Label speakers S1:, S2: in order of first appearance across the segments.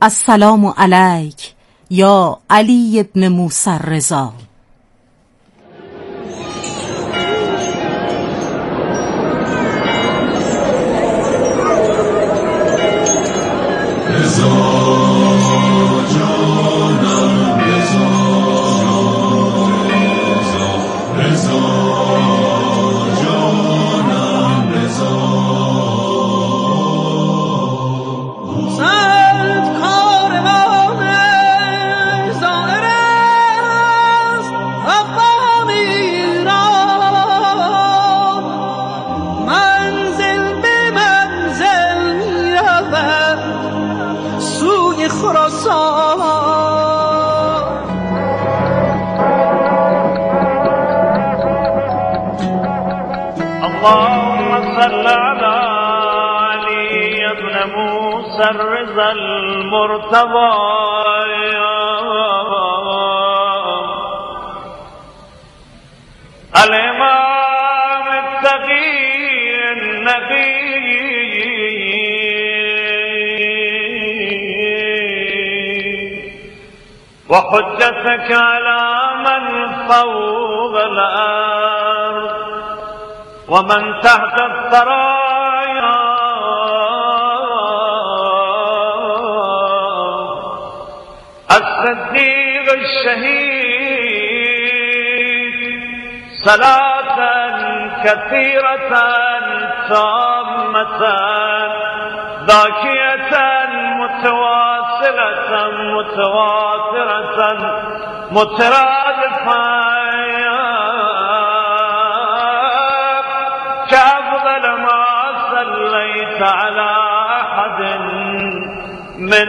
S1: السلام علیک یا علی ابن موسی الرضا.
S2: اللهم صل على علي ابن موسى الرضا المرتضى الإمام التقي النبي وحجتك على من فوق الأرض ومن تحت الثرايا الصديق الشهيد صلاة كثيرة تامة ذاكية متواصلة متواترة مترادفة كأفضل ما صليت على أحد من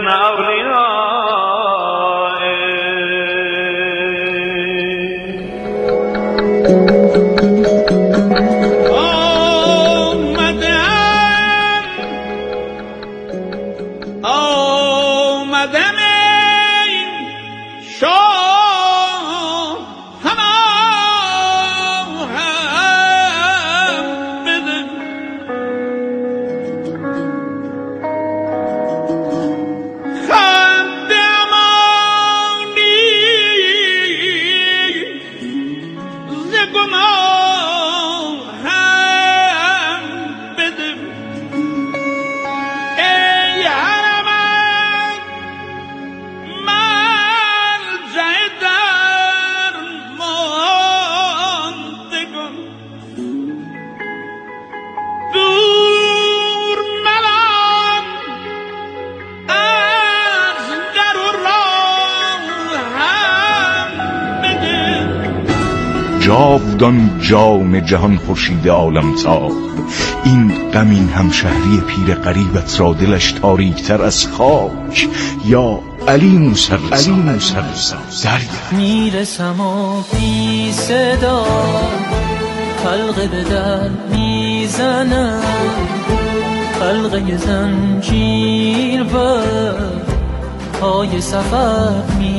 S3: جاودان جام جهان خورشید عالم تاب، این غمین همشهری پیر غریبت را دلش تاریکتر از خاک. یا علی موسی الرضا دریا
S4: میرسم و بی صدا حلقه به در میزنم، حلقه زنجیر بر پای سفر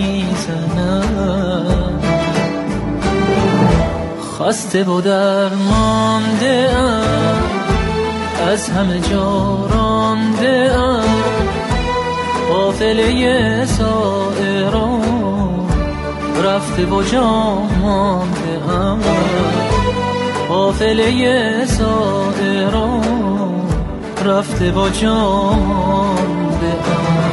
S4: میزنم. خسته و درمانده ام، از همه جا رانده ام، قافله سائران رفته و جا مانده ام، قافله سائران رفته و جا مانده ام.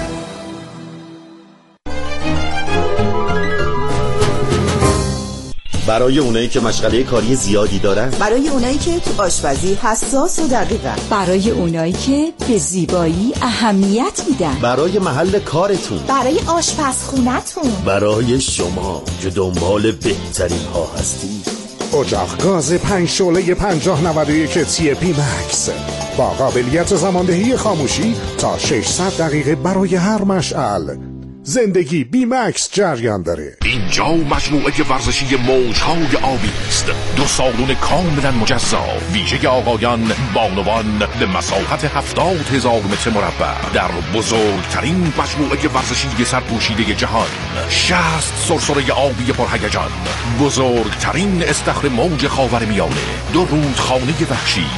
S5: برای اونایی که مشغله کاری زیادی دارن،
S6: برای اونایی که تو آشپزی حساس و دقیقن،
S7: برای اونایی که به زیبایی اهمیت میدن،
S5: برای محل کارتون،
S6: برای آشپزخونتون،
S5: برای شما که دنبال بهترین ها هستید.
S8: اجاق گاز 5 شعله 5091 تی پی مکس با قابلیت زماندهی خاموشی تا 600 دقیقه برای هر مشعل. زندگی بی مکس جریان داره.
S9: اینجا مجموعه ورزشی موجهای آبی است، 2 سالن کاملا مجزا، ویژه آقایان بانوان به مساحت 70,000 متر مربع در بزرگترین مجموعه ورزشی سرپوشیده جهان. 60 سرسره آبی پرهیجان، بزرگترین استخر موج خاورمیانه، 2 رودخانه وحشی،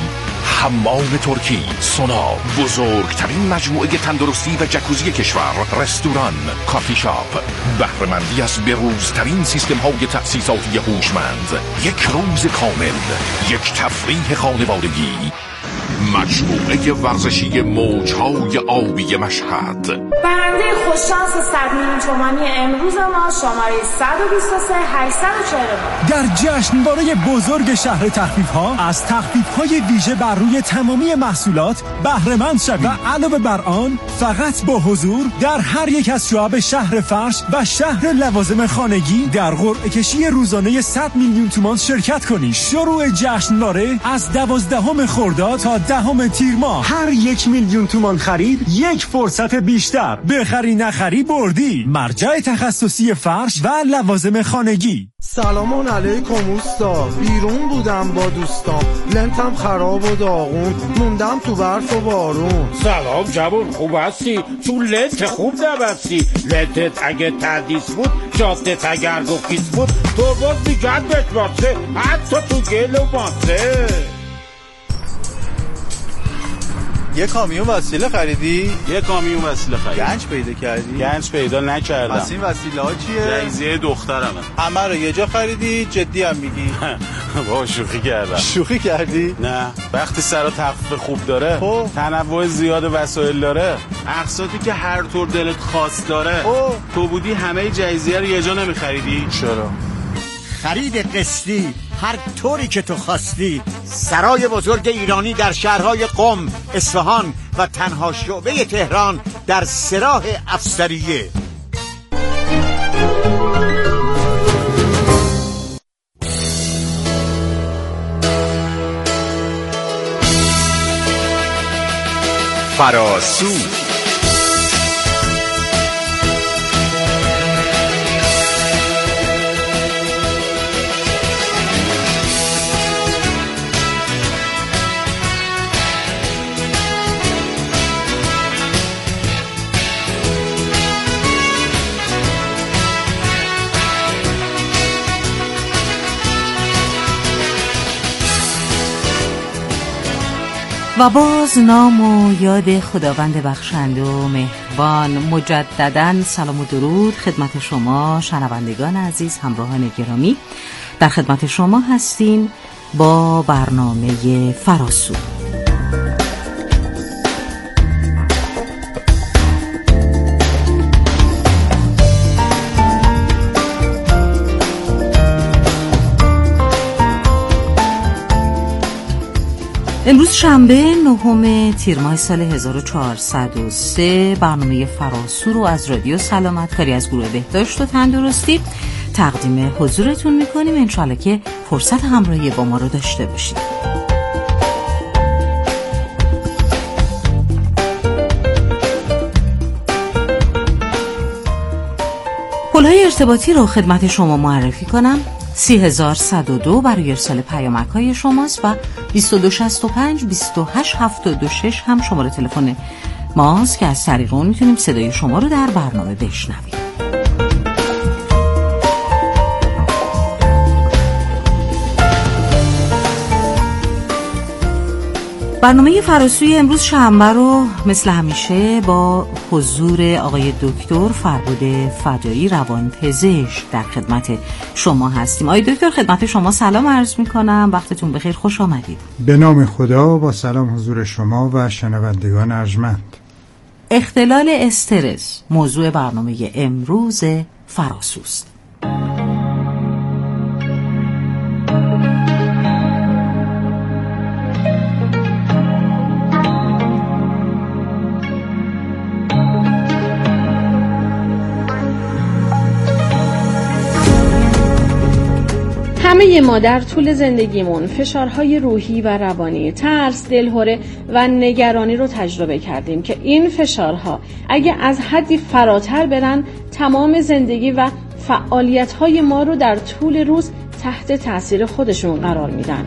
S9: حمام ترکی، سونا، بزرگترین مجموعه تندرستی و جکوزی کشور، رستوران، کافی شاپ، بهره‌مندی از بروزترین سیستم های تأسیساتی هوشمند، یک روز کامل، یک تفریح خانوادگی. مجموعه ورزشی موجهای آبی مشهد.
S10: برنده خوششانس 100 میلیون تومانی امروز ما شماره 123 849
S11: در جشنواره بزرگ شهر تخفیف‌ها از تخفیف‌های ویژه بر روی تمامی محصولات بهره‌مند شوید و علاوه بر آن فقط با حضور در هر یک از شعب شهر فرش و شهر لوازم خانگی در قرعه کشی روزانه 100 میلیون تومان شرکت کنید. شروع جشنواره از 12 خرداد تا 10 تیر ماه. هر 1 میلیون تومان خرید یک فرصت بیشتر. بخری نخری بردی. مرجع تخصصی فرش و لوازم خانگی.
S12: سلام علیکم اوستا. بیرون بودم با دوستام، لنتم خراب و داغون، موندم تو برف و بارون.
S13: سلام جوون، خوب هستی؟ تو لنت خوب نبستی. لنتت اگه تردیس بود، جادت اگر گفیس بود، ترباز بیگرد بشمارسه، حتی تو گل و ماسه.
S14: یه کامیون وسیله خریدی؟
S15: یه کامیون وسیله خریدم.
S14: گنج پیدا کردی؟
S15: گنج پیدا نکردم.
S14: پس این وسیله ها چیه؟
S15: جایزه دخترمه.
S14: همه رو یه جا خریدی؟ جدی هم میگی؟
S15: با شوخی کردم.
S14: شوخی کردی؟
S15: نه، وقتی سر و تخفیف خوب داره، تنوع زیاد وسایل داره، اقساطی که هر طور دلت خواست داره، تو بودی همه جایزه رو یه جا نمیخریدی؟
S14: چرا؟
S16: خرید قسطی هر طوری که تو خواستی. سرای بزرگ ایرانی در شهرهای قم، اصفهان و تنها شعبه تهران در سراح افسریه.
S3: فراسو
S1: و باز نام و یاد خداوند بخشنده و مهربان. مجدداً سلام و درود خدمت شما شنوندگان عزیز، همراهان گرامی. در خدمت شما هستیم با برنامه فراسو. امروز شنبه 9 تیر ماه سال 1403 برنامه فراسو رو از رادیو سلامت کاری از گروه بهداشت و تندرستی تقدیم حضورتون میکنیم. انشالله که فرصت همراهی با ما رو داشته باشید. پل‌های ارتباطی رو خدمت شما معرفی کنم. 3102 برای ارسال پیامک‌های شماست و 2265 2876 هم شماره تلفن ماست که از طریق اون میتونیم صدای شما رو در برنامه بشنویم. برنامه فراسوی امروز شنبه رو مثل همیشه با حضور آقای دکتر فربود فدایی روانپزشک در خدمت شما هستیم. آقای دکتر خدمت شما سلام عرض میکنم، وقتتون بخیر، خوش آمدید.
S17: به نام خدا، با سلام حضور شما و شنوندگان ارجمند.
S1: اختلال استرس موضوع برنامه امروز فراسوست.
S18: همه ما در طول زندگیمون فشارهای روحی و روانی، ترس، دلهره و نگرانی رو تجربه کردیم که این فشارها اگه از حدی فراتر برن تمام زندگی و فعالیت‌های ما رو در طول روز تحت تاثیر خودشون قرار میدن.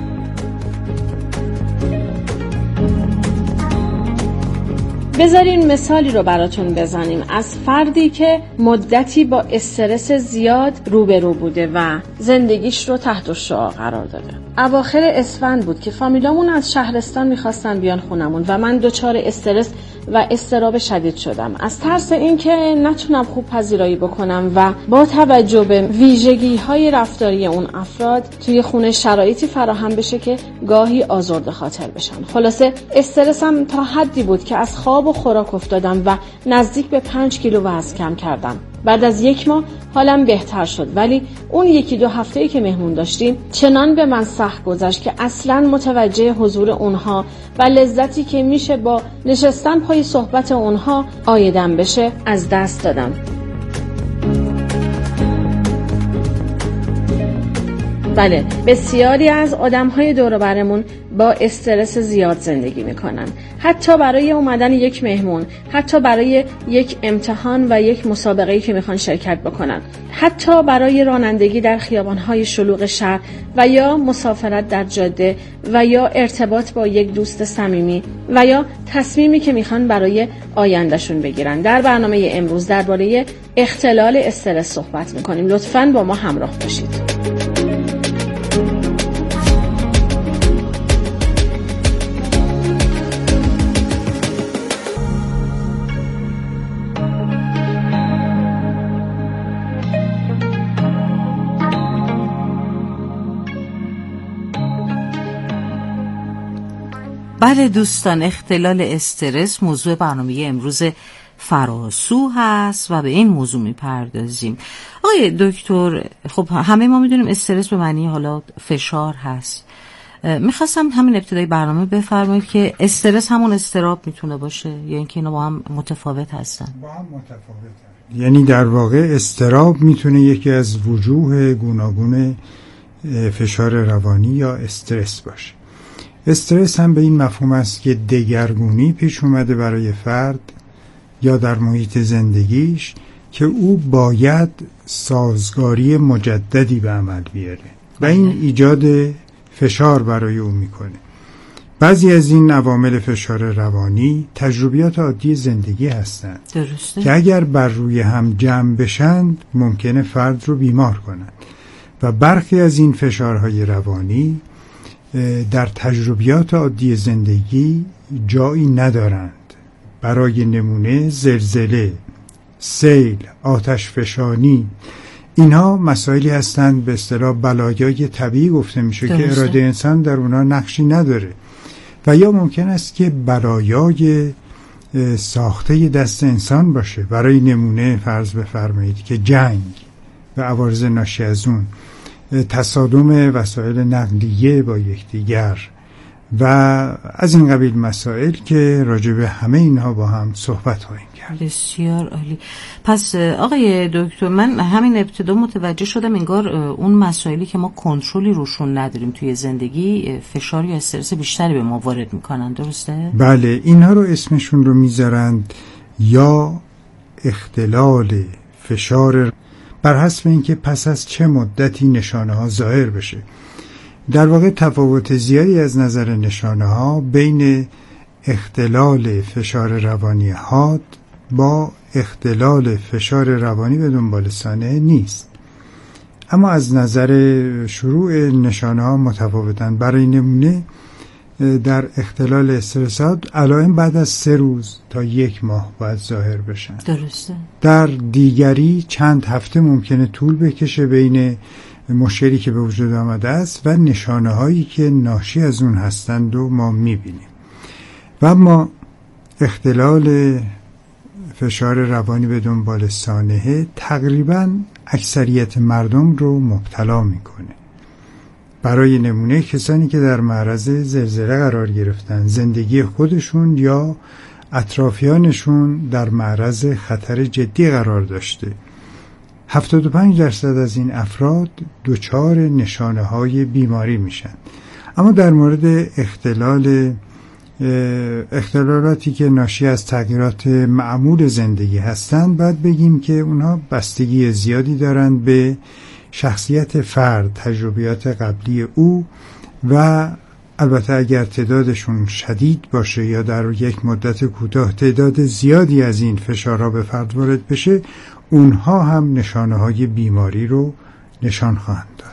S18: بذارین مثالی رو براتون بزنیم از فردی که مدتی با استرس زیاد روبرو بوده و زندگیش رو تحت الشعاع قرار داده. اواخر اسفند بود که فامیلامون از شهرستان میخواستن بیان خونمون و من دچار استرس و اضطراب شدید شدم. از ترس اینکه نتونم خوب پذیرایی بکنم و با توجه به ویژگی‌های رفتاری اون افراد توی خونه شرایطی فراهم بشه که گاهی آزرده خاطر بشن. خلاصه استرسم تا حدی بود که از خواب و خوراک افتادم و نزدیک به 5 کیلو وزن کم کردم. بعد از 1 ماه حالم بهتر شد، ولی اون 1-2 هفته‌ای که مهمون داشتیم چنان به من سخت گذشت که اصلاً متوجه حضور اونها و لذتی که میشه با نشستن پای صحبت اونها عایدم بشه از دست دادم. بله، بسیاری از آدم‌های دور و برمون با استرس زیاد زندگی میکنن. حتی برای اومدن یک مهمون، حتی برای یک امتحان و یک مسابقه‌ای که میخوان شرکت بکنن، حتی برای رانندگی در خیابان‌های شلوغ شهر و یا مسافرت در جاده و یا ارتباط با یک دوست صمیمی و یا تصمیمی که میخوان برای آیندهشون بگیرن. در برنامه امروز درباره اختلال استرس صحبت میکنیم. لطفاً با ما همراه باشید.
S1: بله دوستان، اختلال استرس موضوع برنامه امروز فراسو هست و به این موضوع میپردازیم. آقای دکتر، خب همه ما میدونیم استرس به معنی حالا فشار هست. میخواستم همین ابتدای برنامه بفرمایید که استرس همون اضطراب میتونه باشه یا اینکه اینا با هم متفاوت هستن؟
S17: با هم متفاوتن. یعنی در واقع اضطراب میتونه یکی از وجوه گوناگون فشار روانی یا استرس باشه. استرس هم به این مفهوم است که دگرگونی پیش اومده برای فرد یا در محیط زندگیش که او باید سازگاری مجددی به عمل بیاره و این ایجاد فشار برای او میکنه. بعضی از این عوامل فشار روانی تجربیات عادی زندگی هستند.
S1: درسته.
S17: که اگر بر روی هم جمع بشند ممکنه فرد رو بیمار کنند و برخی از این فشارهای روانی در تجربیات عادی زندگی جایی ندارند. برای نمونه زلزله، سیل، آتش فشانی، اینها مسائلی هستند به اصطلاح بلایای طبیعی گفته میشه که اراده انسان در اونها نقشی نداره و یا ممکن است که بلایای ساخته دست انسان باشه. برای نمونه فرض بفرمایید که جنگ و عوارض ناشی از اون، تصادم وسایل نقلیه با یکدیگر و از این قبیل مسائل که راجع به همه اینها با هم صحبت خواهیم کرد.
S1: بسیار عالی. پس آقای دکتر، من همین ابتدا متوجه شدم انگار اون مسائلی که ما کنترلی روشون نداریم توی زندگی فشار یا استرس بیشتری به ما وارد میکنن، درسته؟
S17: بله، اینها رو اسمشون رو میذارند یا اختلال فشار بر حسب اینکه پس از چه مدتی نشانه ها ظاهر بشه. در واقع تفاوت زیادی از نظر نشانه ها بین اختلال فشار روانی حاد با اختلال فشار روانی به دنبال سانحه نیست، اما از نظر شروع نشانه ها متفاوتن. برای نمونه در اختلال استرس علائم بعد از 3 روز تا 1 ماه باید ظاهر بشن.
S1: درسته.
S17: در دیگری چند هفته ممکنه طول بکشه بین مشکلی که به وجود آمده است و نشانه هایی که ناشی از اون هستند و ما میبینیم. و اما اختلال فشار روانی به دنبال سانحه تقریبا اکثریت مردم رو مبتلا میکنه. برای نمونه کسانی که در معرض زلزله قرار گرفتن، زندگی خودشون یا اطرافیانشون در معرض خطر جدی قرار داشته، 75% از این افراد دچار نشانه‌های بیماری میشن. اما در مورد اختلالاتی که ناشی از تغییرات معمول زندگی هستند باید بگیم که اونها بستگی زیادی دارند به شخصیت فرد، تجربیات قبلی او و البته اگر تعدادشون شدید باشه یا در یک مدت کوتاه تعداد زیادی از این فشارها به فرد وارد بشه، اونها هم نشانه‌های بیماری رو نشان خواهند داد.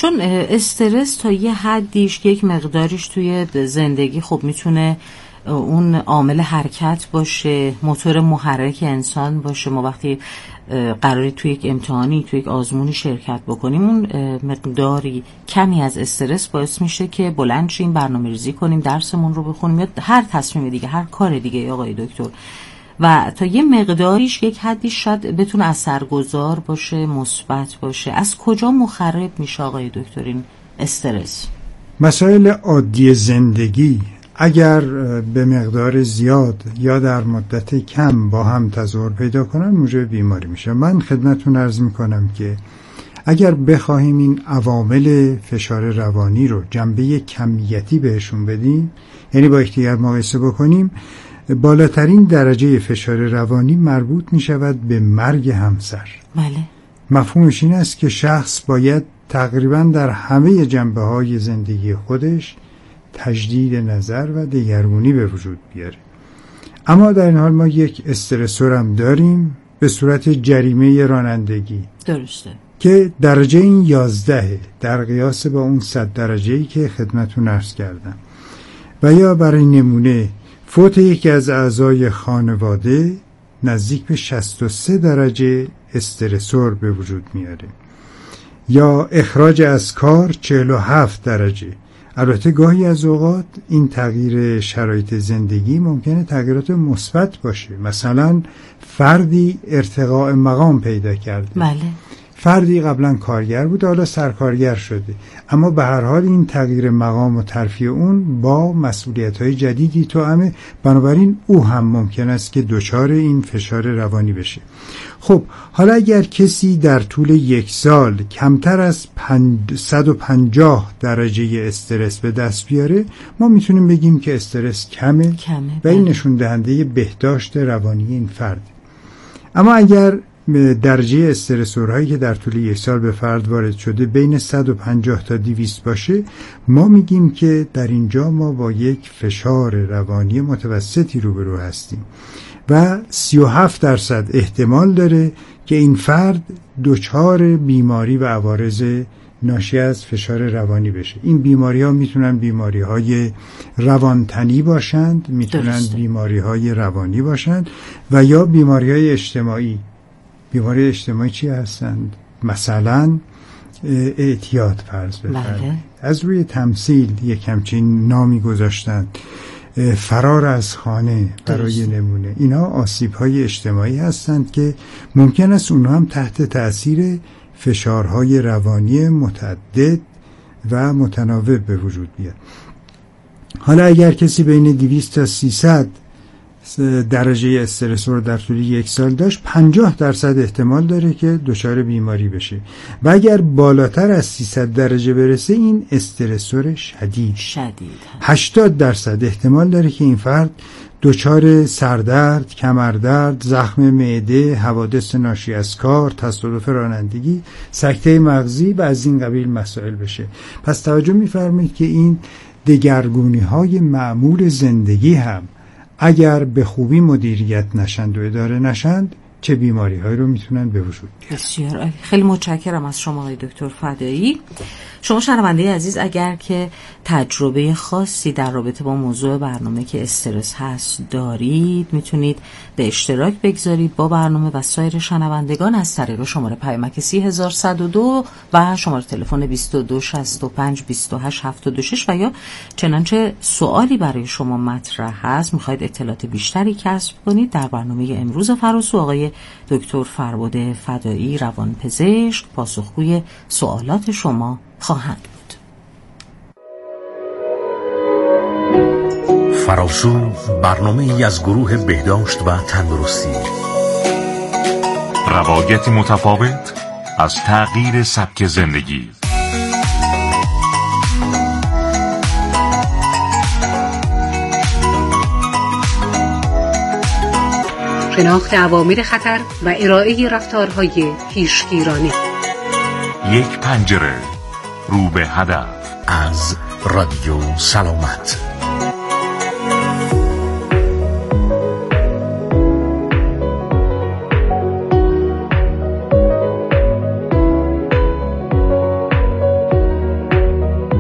S1: چون استرس تا یه حدیش یک مقداریش توی زندگی خب میتونه اون عامل حرکت باشه، موتور محرک انسان باشه. ما وقتی قراری توی یک امتحانی، توی یک آزمونی شرکت بکنیم، اون مقداری کمی از استرس باعث میشه که بلند شیم، برنامه‌ریزی کنیم، درسمون رو بخونیم یا هر تصمیم دیگه، هر کار دیگه آقای دکتر. و تا یه مقداریش، یک حدیش شاید بتونه اثرگذار باشه، مثبت باشه. از کجا مخرب میشه آقای دکتر این استرس؟
S17: مسائل عادی زندگی اگر به مقدار زیاد یا در مدت کم با هم تظاهر پیدا کنن موجب بیماری میشه. من خدمتتون عرض میکنم که اگر بخواهیم این عوامل فشار روانی رو جنبه کمیتی بهشون بدیم، یعنی با یکدیگر مقایسه بکنیم، بالاترین درجه فشار روانی مربوط میشود به مرگ همسر.
S1: بله.
S17: مفهومش این است که شخص باید تقریبا در همه جنبه‌های زندگی خودش تجدید نظر و دگرگونی به وجود بیاره. اما در این حال ما یک استرسور هم داریم به صورت جریمه رانندگی.
S1: درسته.
S17: که درجه این 11 در قیاس با اون 100 درجه‌ای که خدمتتون عرض کردم. و یا برای نمونه فوت یکی از اعضای خانواده نزدیک به 63 درجه استرسور به وجود میاره. یا اخراج از کار 47 درجه. البته گاهی از اوقات این تغییر شرایط زندگی ممکنه تغییرات مثبت باشه. مثلا فردی ارتقاء مقام پیدا کرده.
S1: بله.
S17: فردی قبلا کارگر بود، حالا سرکارگر شده، اما به هر حال این تغییر مقام و ترفیع اون با مسئولیت‌های جدیدی توأمه، بنابراین او هم ممکن است که دچار این فشار روانی بشه. خب حالا اگر کسی در طول یک سال کمتر از 150 درجه استرس به دست بیاره، ما میتونیم بگیم که استرس کمه و این نشون دهنده بهداشت روانی این فرد. اما اگر درجه استرسورهایی که در طول یک سال به فرد وارد شده بین 150 تا 200 باشه، ما میگیم که در اینجا ما با یک فشار روانی متوسطی روبرو هستیم و 37% احتمال داره که این فرد دچار بیماری و عوارض ناشی از فشار روانی بشه. این بیماری ها میتونن بیماری های روانتنی باشند، میتونن بیماری های روانی باشند و یا بیماری های اجتماعی. بیماری اجتماعی چی هستند؟ مثلا اعتیاد فرض بفرمایید. از روی تمثیل یک همچین نامی گذاشتند، فرار از خانه برای نمونه. اینا آسیب‌های اجتماعی هستند که ممکن است اونها هم تحت تأثیر فشارهای روانی متعدد و متناوب به وجود بیاد. حالا اگر کسی بین 200 تا 300 درجه استرسور در طول یک سال داشت، 50% احتمال داره که دچار بیماری بشه و اگر بالاتر از 300 درجه برسه این استرسور شدید 80% احتمال داره که این فرد دچار سردرد، کمردرد، زخم معده، حوادث ناشی از کار، تصادف رانندگی، سکته مغزی و از این قبیل مسائل بشه. پس توجه می‌فرمایید که این دگرگونی‌های معمول زندگی هم اگر به خوبی مدیریت نشند و اداره نشند چه بیماری هایی رو میتونن به وجود بیارن.
S1: بسیار عالی. خیلی متشکرم از شما آقای دکتر فدایی. شما شنونده عزیز اگر که تجربه خاصی در رابطه با موضوع برنامه که استرس هست دارید، میتونید به اشتراک بگذارید با برنامه و سایر شنوندگان از طریق شماره پیامک 30102 و شماره تلفن 22652876 و یا چنانچه سوالی برای شما مطرح هست، میخواید اطلاعات بیشتری کسب کنید، در برنامه امروز فراسو آقای دکتر فربد فدایی روانپزشک پاسخگوی سوالات شما خواهند بود.
S9: فراسو برنامه‌ای از گروه بهداشت و تندرستی. روایت متفاوت از تغییر سبک زندگی.
S19: شناخت عوامل خطر و ارائه رفتارهای پیشگیرانه.
S9: یک پنجره رو به هدف از رادیو سلامت.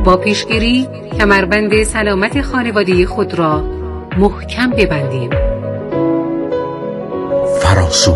S19: با پیشگیری کمربند سلامت خانوادگی خود را محکم ببندیم.
S3: فراسو.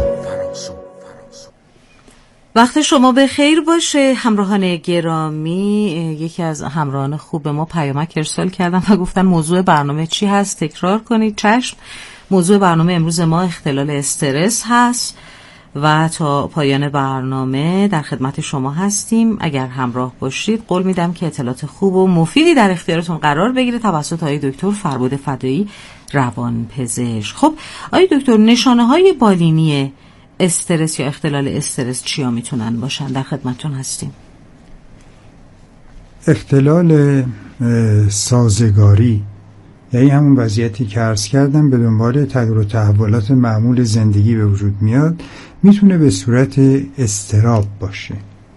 S1: وقت شما به خیر باشه همراهان گرامی. یکی از همراهان خوب ما پیامک ارسال کردن و گفتن موضوع برنامه چی هست؟ تکرار کنید. چشم. موضوع برنامه امروز ما اختلال استرس هست و تا پایان برنامه در خدمت شما هستیم. اگر همراه باشید قول میدم که اطلاعات خوب و مفیدی در اختیارتون قرار بگیره توسط آقای دکتر فربود فدایی روانپزشک. خب آقای دکتر، نشانه های بالینی استرس یا اختلال استرس چیا میتونن باشن؟ در خدمتتون هستیم.
S17: اختلال سازگاری یعنی همون وضعیتی که عرض کردم به دنبال تغییر و تحولات معمول زندگی به وجود میاد، میتونه به صورت اضطراب باشه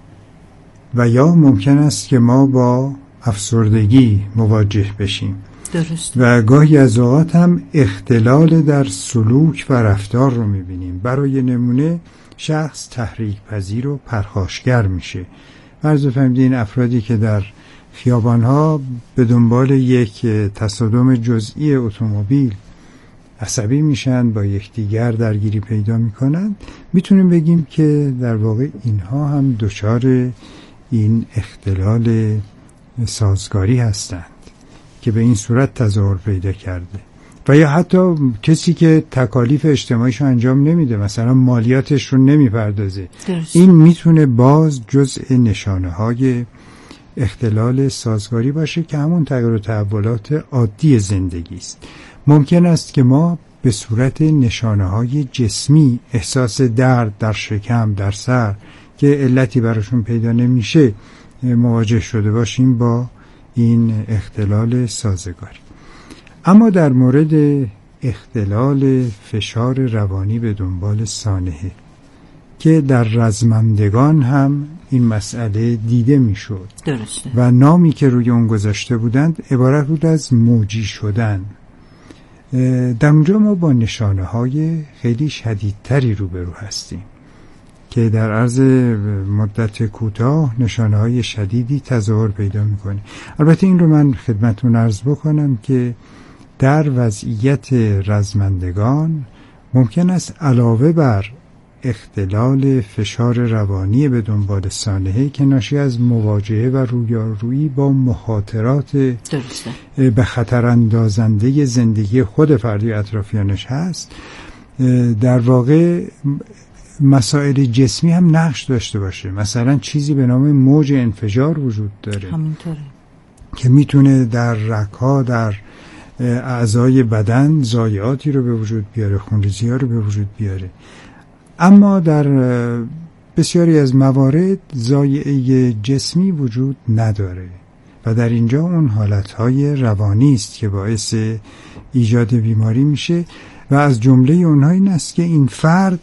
S17: و یا ممکن است که ما با افسردگی مواجه بشیم.
S1: درست.
S17: و گاهی از اوقات هم اختلال در سلوک و رفتار رو میبینیم. برای نمونه شخص تحریک پذیر و پرخاشگر میشه. فرض فهمیدین افرادی که در خیابانها به دنبال یک تصادم جزئی اتومبیل عصبی میشن، با یکدیگر درگیری پیدا میکنن، میتونیم بگیم که در واقع اینها هم دچار این اختلال سازگاری هستند که به این صورت تظاهر پیدا کرده. و یا حتی کسی که تکالیف اجتماعیشو انجام نمیده، مثلا مالیاتش رو نمیپردازه، این میتونه باز جزء نشانه های اختلال سازگاری باشه که همون تغییر و تحولات عادی زندگی است. ممکن است که ما به صورت نشانه های جسمی احساس درد در شکم، در سر که علتی براشون پیدا نمیشه مواجه شده باشیم با این اختلال سازگاری. اما در مورد اختلال فشار روانی به دنبال سانحه که در رزمندگان هم این مسئله دیده میشد.
S1: درسته.
S17: و نامی که روی اون گذاشته بودند عبارت بود از موجی شدن. در اونجا ما با نشانه های خیلی شدیدتری روبرو هستیم که در عرض مدت کوتاه نشانه های شدیدی تظاهر پیدا میکنه. البته این رو من خدمتتون عرض بکنم که در وضعیت رزمندگان ممکن است علاوه بر اختلال فشار روانی به دنبال سانحه که ناشی از مواجهه و رویارویی با مخاطرات به خطر اندازنده زندگی خود فردی اطرافیانش هست، در واقع مسائل جسمی هم نقش داشته باشه. مثلا چیزی به نام موج انفجار وجود داره
S1: همینطوره
S17: که میتونه در رگ‌ها، در اعضای بدن ضایعاتی رو به وجود بیاره، خونریزی‌ها رو به وجود بیاره. اما در بسیاری از موارد ضایعه جسمی وجود نداره و در اینجا اون حالتهای روانی است که باعث ایجاد بیماری میشه و از جمله اونها این است که این فرد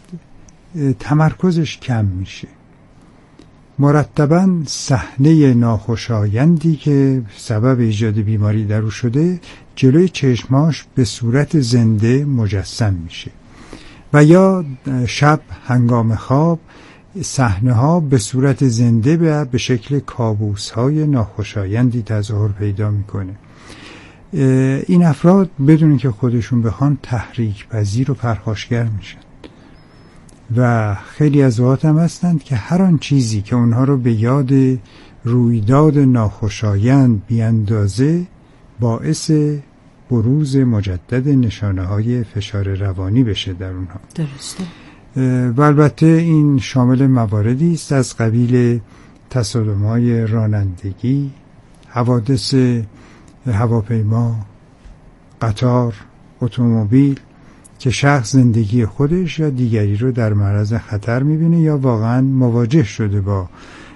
S17: تمرکزش کم میشه. مرتباً صحنه ناخوشایندی که سبب ایجاد بیماری در او شده جلوی چشماش به صورت زنده مجسم میشه و یا شب هنگام خواب صحنه ها به صورت زنده به شکل کابوس های ناخوشایندی تظاهر پیدا میکنه. این افراد بدون که خودشون بخوان تحریک پذیر و پرخاشگر میشن و خیلی از اوقات هم هستند که هر آن چیزی که اونها رو به یاد رویداد ناخوشایند بیاندازه باعث بروز مجدد نشانه های فشار روانی بشه در اونها.
S1: درسته.
S17: و البته این شامل مواردی است از قبیل تصادم‌های رانندگی، حوادث هواپیما، قطار، اتومبیل که شخص زندگی خودش یا دیگری رو در معرض خطر می‌بینه یا واقعاً مواجه شده با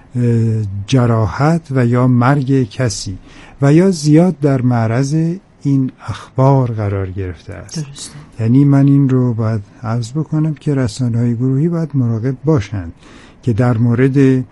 S17: جراحت و یا مرگ کسی و یا زیاد در معرض این اخبار قرار گرفته است.
S1: درسته.
S17: یعنی من این رو باید عرض بکنم که رسانه‌های گروهی باید مراقب باشند که در مورد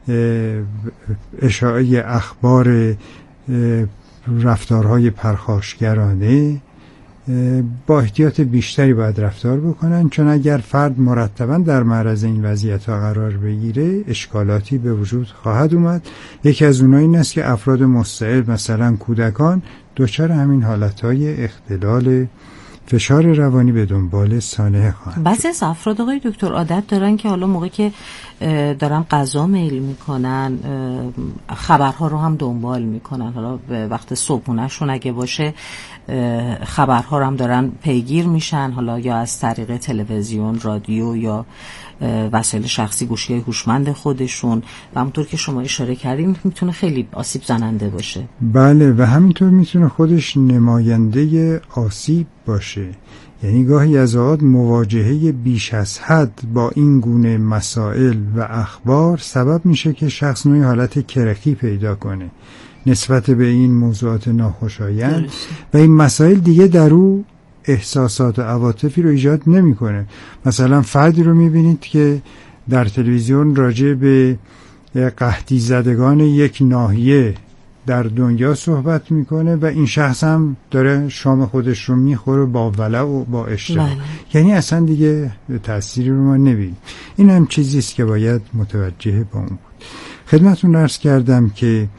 S17: اشاعه اخبار رفتارهای پرخاشگرانه با احتیاط بیشتری باید رفتار بکنن، چون اگر فرد مرتبا در معرض این وضعیت‌ها قرار بگیره اشکالاتی به وجود خواهد اومد. یکی از اونها این است که افراد مستعد مثلا کودکان دچار همین حالت‌های اختلال فشار روانی به دنبال سانحه خواهند.
S1: بعضی از افراد آقای دکتر عادت دارن که حالا موقعی که دارن غذا میل میکنن خبرها رو هم دنبال میکنن، حالا به وقت صبحونه‌شون اگه باشه خبرها رو هم دارن پیگیر میشن، حالا یا از طریق تلویزیون، رادیو یا وسایل شخصی، گوشی‌های هوشمند خودشون، و همونطور که شما اشاره کردین میتونه خیلی آسیب زننده باشه.
S17: بله، و همینطور میتونه خودش نماینده آسیب باشه. یعنی گاهی از اوقات مواجهه بیش از حد با این گونه مسائل و اخبار سبب میشه که شخص نوعی حالت کرخی پیدا کنه نسبت به این موضوعات ناخوشایند و این مسائل دیگه در او احساسات و عواطفی رو ایجاد نمیکنه. مثلا فردی رو میبینید که در تلویزیون راجع به قحطی زدگان یک ناحیه در دنیا صحبت میکنه و این شخص هم داره شام خودش رو میخوره با ولع و با اشتها. یعنی اصلا دیگه تأثیری رو ما نبینیم. این هم چیزی است که باید متوجه با اون بود. خدمتتون عرض کردم که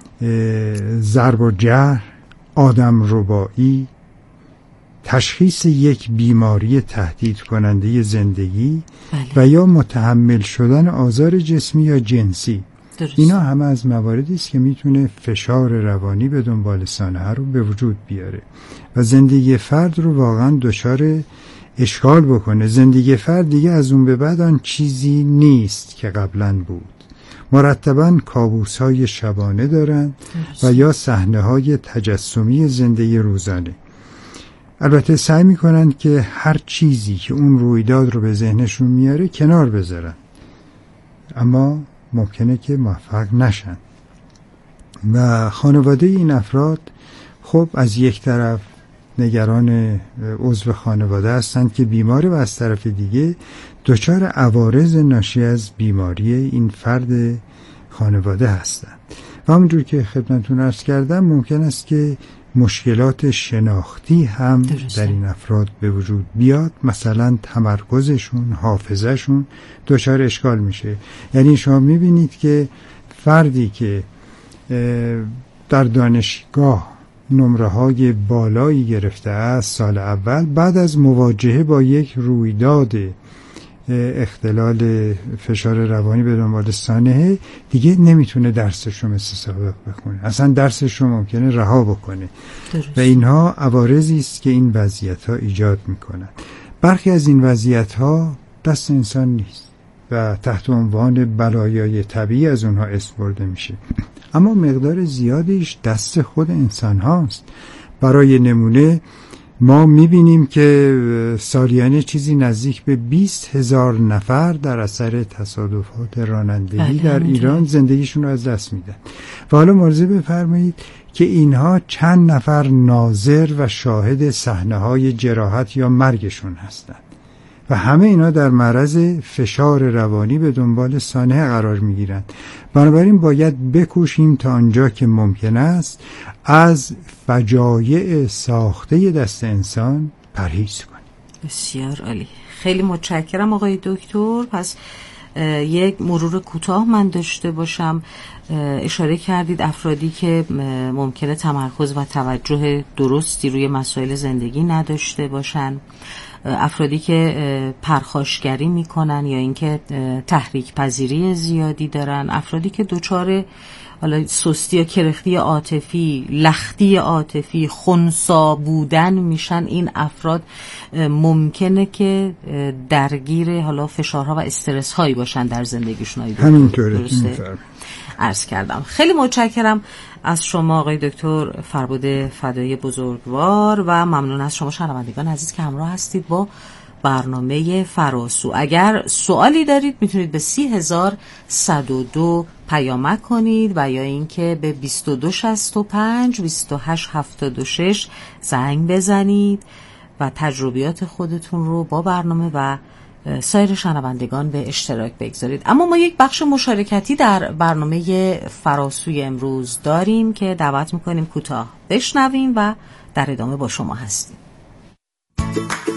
S17: ضرب و جرح، آدم ربایی، تشخیص یک بیماری تهدید کننده زندگی و یا متحمل شدن آزار جسمی یا جنسی، اینا همه از مواردی است که میتونه فشار روانی به دنبال سانحه رو به وجود بیاره و زندگی فرد رو واقعا دچار اشکال بکنه. زندگی فرد دیگه از اون به بعد آن چیزی نیست که قبلا بود. مرتباً کابوس‌های شبانه دارن و یا صحنه‌های تجسمی زندگی روزانه. البته سعی میکنن که هر چیزی که اون رویداد رو به ذهنشون میاره کنار بذارن، اما ممکنه که موفق نشن و خانواده این افراد خب از یک طرف نگران عضو خانواده هستند که بیماره و از طرف دیگه دچار عوارض ناشی از بیماری این فرد خانواده هستند و همونجور که خدمتتون عرض کردم ممکن است که مشکلات شناختی هم در این افراد به وجود بیاد، مثلا تمرکزشون، حافظهشون دچار اشکال میشه. یعنی شما میبینید که فردی که در دانشگاه نمره‌های بالایی گرفته است سال اول، بعد از مواجهه با یک رویداد اختلال فشار روانی به دنبال سانحه دیگه نمیتونه درسش رو مثل سابق بخونه، اصلا درسش رو ممکنه رها بکنه و اینها عوارضی است که این وضعیت‌ها ایجاد میکنن. برخی از این وضعیت‌ها دست انسان نیست و تحت عنوان بلایای طبیعی از اونها اسم برده میشه، اما مقدار زیادیش دست خود انسان هاست. برای نمونه ما میبینیم که سالیانه چیزی نزدیک به 20,000 نفر در اثر تصادفات رانندگی در ایران زندگیشون رو از دست میدن و حالا ملاحظه بفرمایید که اینها چند نفر ناظر و شاهد صحنه‌های جراحت یا مرگشون هستند و همه اینا در معرض فشار روانی به دنبال سانحه قرار میگیرند. بنابراین باید بکوشیم تا آنجا که ممکن است از فجایع ساخته دست انسان پرهیز کنیم.
S1: بسیار عالی، خیلی متشکرم آقای دکتر. پس یک مرور کوتاه من داشته باشم. اشاره کردید افرادی که ممکنه تمرکز و توجه درستی روی مسائل زندگی نداشته باشن، افرادی که پرخاشگری میکنن یا اینکه تحریک پذیری زیادی دارن، افرادی که دچار حالا سستی یا کرختی عاطفی، لختی عاطفی، خنثی بودن میشن، این افراد ممکنه که درگیر حالا فشارها و استرس هایی باشن در زندگیشون.
S17: همینطوره.
S1: عرض کردم. خیلی متشکرم از شما آقای دکتر فربود فدایی بزرگوار و ممنون از شما شنوندگان عزیز که همراه هستید با برنامه فراسو. اگر سوالی دارید میتونید به 30,102 پیامک کنید و یا اینکه به 2265 2876 زنگ بزنید و تجربیات خودتون رو با برنامه و سایر شنوندگان به اشتراک بگذارید. اما ما یک بخش مشارکتی در برنامه فراسوی امروز داریم که دعوت میکنیم کوتاه بشنویم و در ادامه با شما هستیم. بفرمایید.